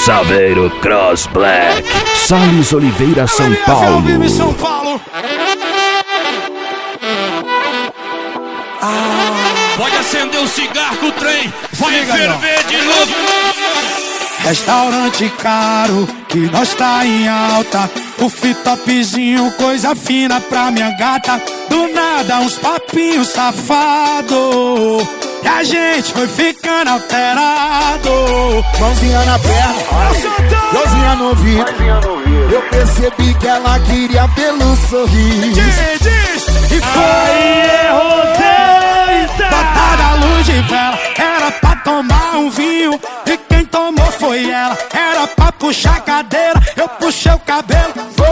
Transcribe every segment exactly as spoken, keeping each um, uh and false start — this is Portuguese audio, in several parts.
Saveiro Cross Black, Salles Oliveira, São Paulo. São Paulo. Ah. Pode acender o cigarro que o trem vai ferver de novo. Restaurante caro, que nós tá em alta. O topzinho, coisa fina pra minha gata. Do nada uns papinhos safado, e a gente foi ficando alterado. Mãozinha na perna, mãozinha no ouvido. Eu percebi que ela queria pelo sorriso. Diz, diz, e foi aí, Roseta. botada a luz de vela. Era pra tomar um vinho, e quem tomou foi ela. Era pra puxar a cadeira, eu puxei o cabelo. Foi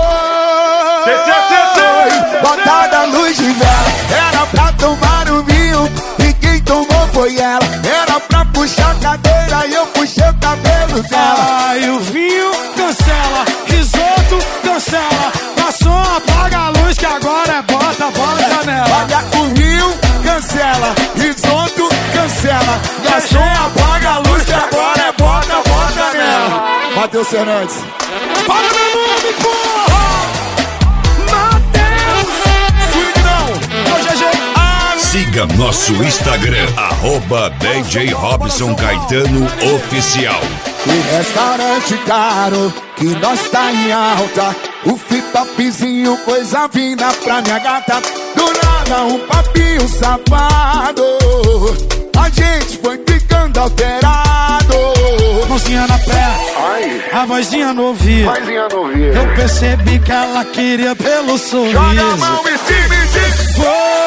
botada a luz de vela. Era pra tomar um vinho, e quem tomou foi ela. Era pra puxar a cadeira, e eu puxei o cabelo dela. Ai, o vinho cancela, risoto cancela. Garçom, apaga a luz que agora é bota, bota nela. Olha, o vinho cancela, risoto cancela. Garçom, apaga a luz que agora é bota, bota nela. Matheus Fernandes. Para meu nome, porra! Matheus! Swing não! Ô, G G! Siga nosso Instagram, arroba D J Robson Caetano Oficial. E restaurante caro, que nós tá em alta. O topzinho, coisa vinda pra minha gata. Do nada um papinho safado, a gente foi ficando alterado. Mãozinha na perna, a vozinha no ouvido. Eu percebi que ela queria pelo sorriso. Joga a mão em cima e diz: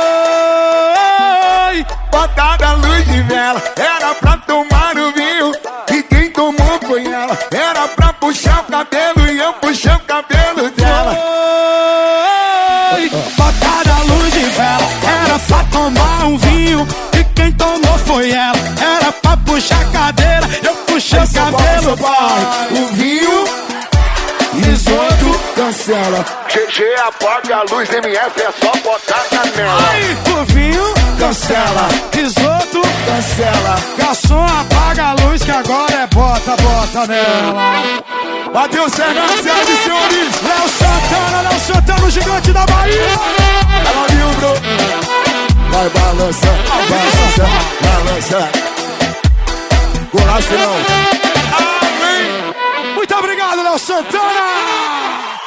foi botada a luz de vela. Era pra tomar o vinho, e quem tomou foi ela. Era pra puxar o cabelo, e eu puxei o cabelo dela. Foi botada a luz de vela. Era pra tomar um vinho, e quem tomou foi ela. Era pra puxar a cadeira, eu puxei o cabelo. Pai, o vinho, risoto cancela. G G apaga a luz, M F é só botar na nela. Ai, o vinho cancela, risoto Cancela. garçom, apaga a luz que agora é bota, bota nela. Matheus Fernandes, senhoras e senhores. Léo Santana, Léo Santana, o gigante da Bahia. Ela viu, bro. Vai balançando, balançando, balançando. Golaço não. Muito obrigado, Léo Santana.